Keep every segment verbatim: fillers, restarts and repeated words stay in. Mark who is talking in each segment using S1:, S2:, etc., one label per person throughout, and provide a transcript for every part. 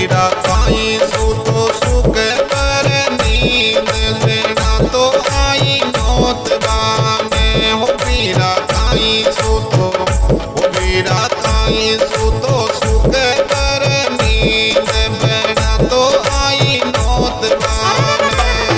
S1: बीरा ताई सूतो सुख पर नींद बिना तो आई मौत बामे हो बीरा ताई सूतो हो बीरा ताई सूतो सुख पर नींद बिना तो आई मौत बामे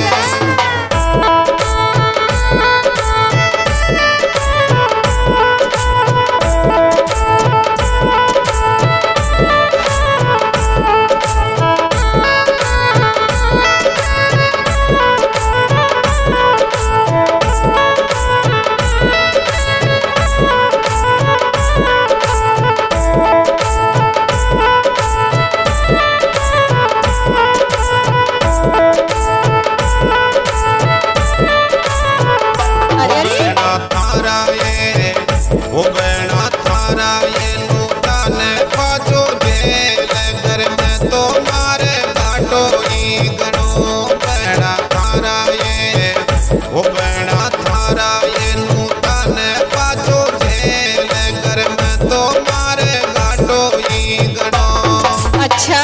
S1: वो बना थारा ये नूतन बाजो जेल घर में तो मारे बाटो ही गणो बना थारा ये वो बना थारा ये नूतन बाजो जेल घर में तो मारे बाटो ही गणो।
S2: अच्छा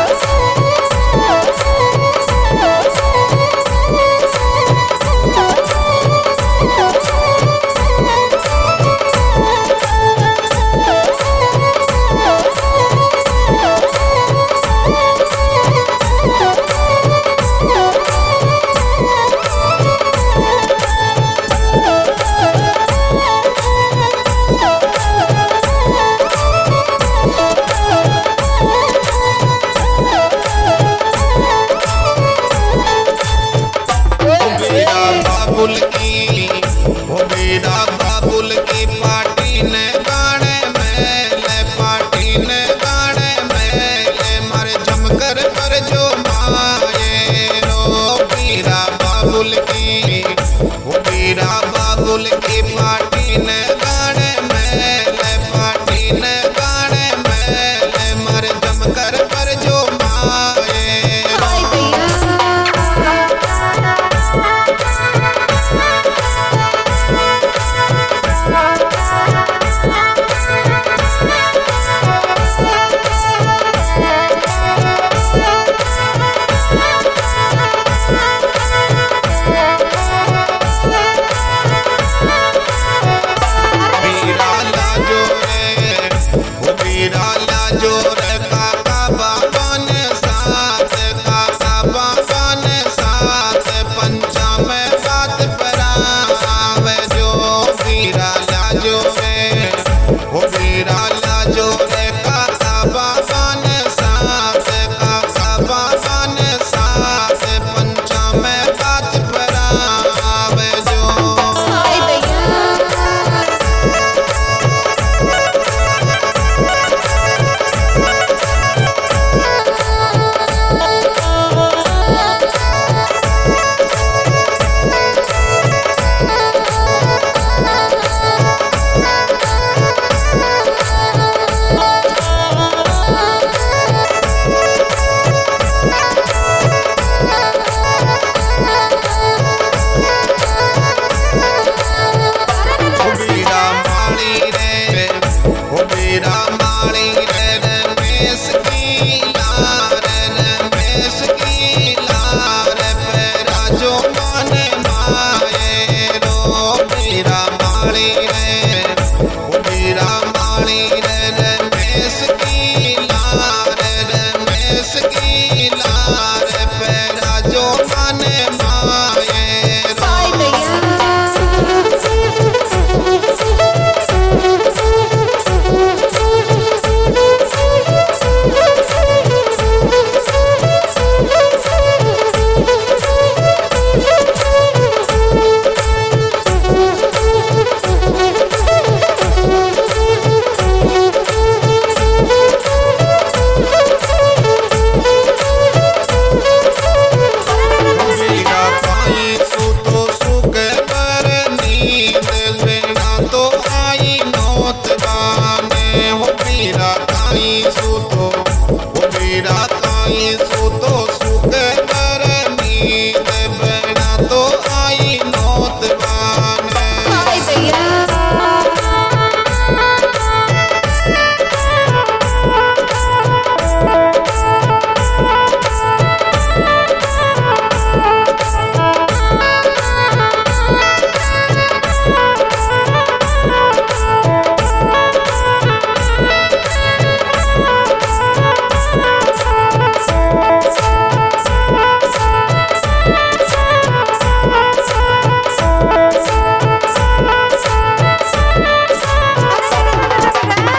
S2: बाबुल की वो बेरा बाबुल की पार्टी ने गाने में ले पार्टी ने गाने में ले मारे जमकर पर जो माए रो बेरा बाबुल की वो बेरा बाबुल की पार्टी ने गाने में ले पार्टी ने गाने में ले मारे जमकर पर जो माए जो रे काका बाबा ने साथ काका बाबा ने साथ पंचा में बात परावे जो बीरा लाजो रे वो बीरा लाजो रे काका बाबा ने साथ काका बाबा ने साथ पंचा में बात परावे जो। बीरा ताई सूतो वो बीरा ताई सूतो